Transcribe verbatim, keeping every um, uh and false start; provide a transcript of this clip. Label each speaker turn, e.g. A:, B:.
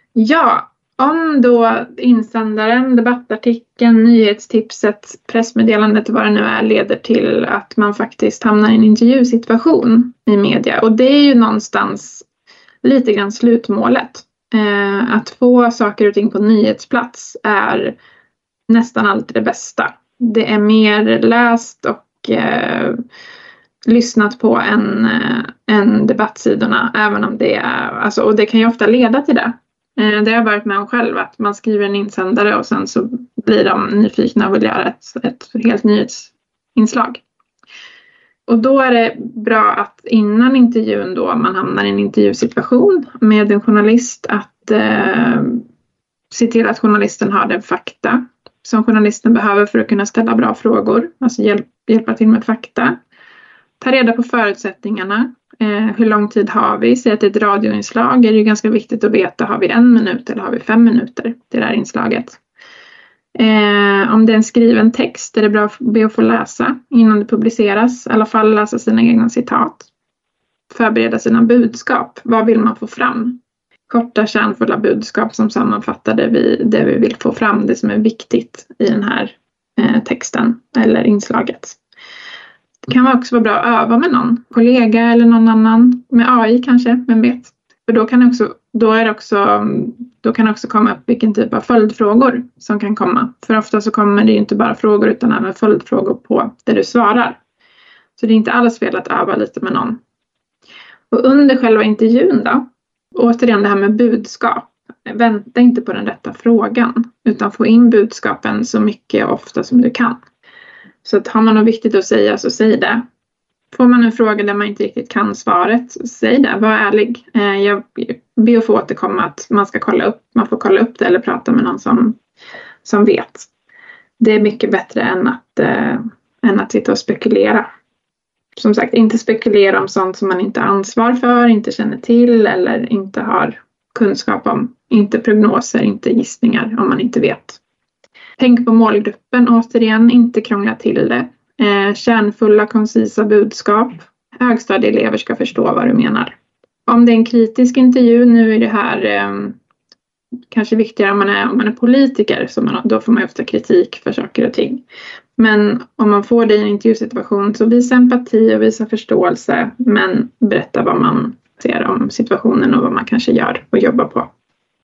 A: Ja, om då insändaren, debattartikeln, nyhetstipset, pressmeddelandet, vad det nu är, leder till att man faktiskt hamnar i en intervjusituation i media. Och det är ju någonstans lite grann slutmålet. Eh, att få saker och ting på nyhetsplats är nästan alltid det bästa. Det är mer läst och eh, lyssnat på än, eh, än debattsidorna. Även om det är, alltså, och det kan ju ofta leda till det. Eh, det har jag varit med om själv, att man skriver en insändare och sen så blir de nyfikna och vill göra ett, ett helt nyhetsinslag. Och då är det bra att innan intervjun, då man hamnar i en intervjusituation med en journalist, att eh, se till att journalisten har den fakta som journalisten behöver för att kunna ställa bra frågor. Alltså hjälp, hjälpa till med fakta. Ta reda på förutsättningarna. Eh, hur lång tid har vi? Säg att det är ett radioinslag. Är det ju ganska viktigt att veta, har vi en minut eller har vi fem minuter till det här inslaget? Eh, om det är en skriven text är det bra att be att få läsa innan det publiceras. I alla fall läsa sina egna citat. Förbereda sina budskap. Vad vill man få fram? Korta, kärnfulla budskap som sammanfattar det vi, det vi vill få fram. Det som är viktigt i den här eh, texten eller inslaget. Det kan också vara bra att öva med någon kollega eller någon annan. Med A I kanske, vem vet. För då kan, också, då är det också, då kan det också komma upp vilken typ av följdfrågor som kan komma. För ofta så kommer det ju inte bara frågor utan även följdfrågor på det du svarar. Så det är inte alls fel att öva lite med någon. Och under själva intervjun då. Återigen det här med budskap. Vänta inte på den rätta frågan. Utan få in budskapen så mycket och ofta som du kan. Så att har man något viktigt att säga så säg det. Får man en fråga där man inte riktigt kan svaret, så säg det. Var ärlig. Jag ber att få återkomma att man ska kolla upp. Man får kolla upp det eller prata med någon som, som vet. Det är mycket bättre än att, äh, än att sitta och spekulera. Som sagt, inte spekulera om sånt som man inte har ansvar för, inte känner till eller inte har kunskap om. Inte prognoser, inte gissningar om man inte vet. Tänk på målgruppen återigen, inte krångla till det. Eh, kärnfulla, koncisa budskap. Högstadieelever ska förstå vad du menar. Om det är en kritisk intervju, nu är det här eh, kanske viktigare om man är, om man är politiker. Så man, då får man ofta kritik för saker och ting. Men om man får det i en intervjusituation så visa empati och visa förståelse. Men berätta vad man ser om situationen och vad man kanske gör och jobbar på.